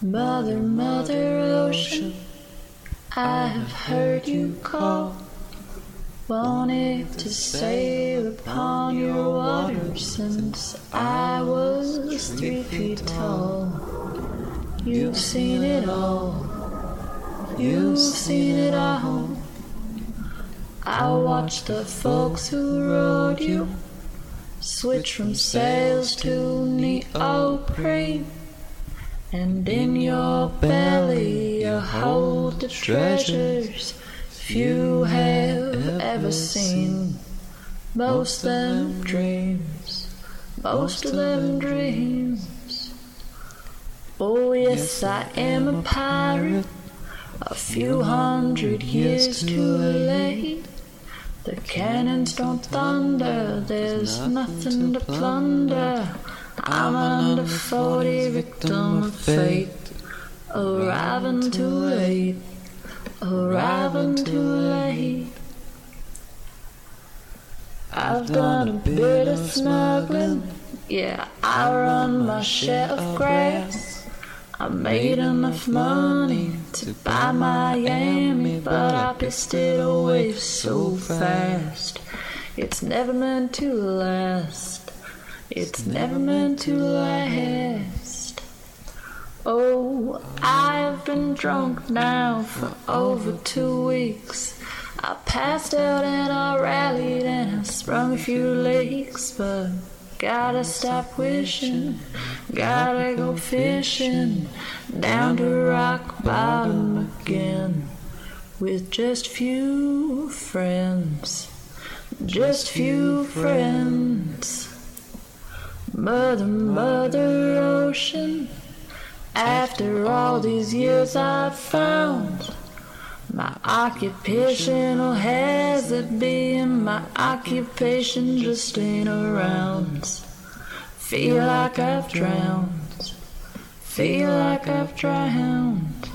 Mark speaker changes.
Speaker 1: Mother, Mother Ocean, I have heard you call, wanted to sail upon your waters since I was 3 feet tall. You've seen it all, you've seen it all. I watched the folks who rode you switch from sails to neoprene, and in your belly you hold the treasures few have ever seen. Most of them dreams, most of them dreams. Oh yes, I am a pirate, a few 100 years too late. The cannons don't thunder, there's nothing to plunder. I'm under 40, victim of fate, arriving too late, arriving too late. I've done a bit of smuggling, yeah, I run my share of grass. I made enough money to buy Miami, but I pissed it away so fast. It's never meant to last, it's never meant to last. Oh, I've been drunk now for over 2 weeks. I passed out and I rallied and I sprung a few leaks, but gotta stop wishing, gotta go fishing down to rock bottom again with just few friends, just few friends. Mother, Mother Ocean, after all these years I've found my occupational hazard being my occupation just ain't around. Feel like I've drowned, feel like I've drowned.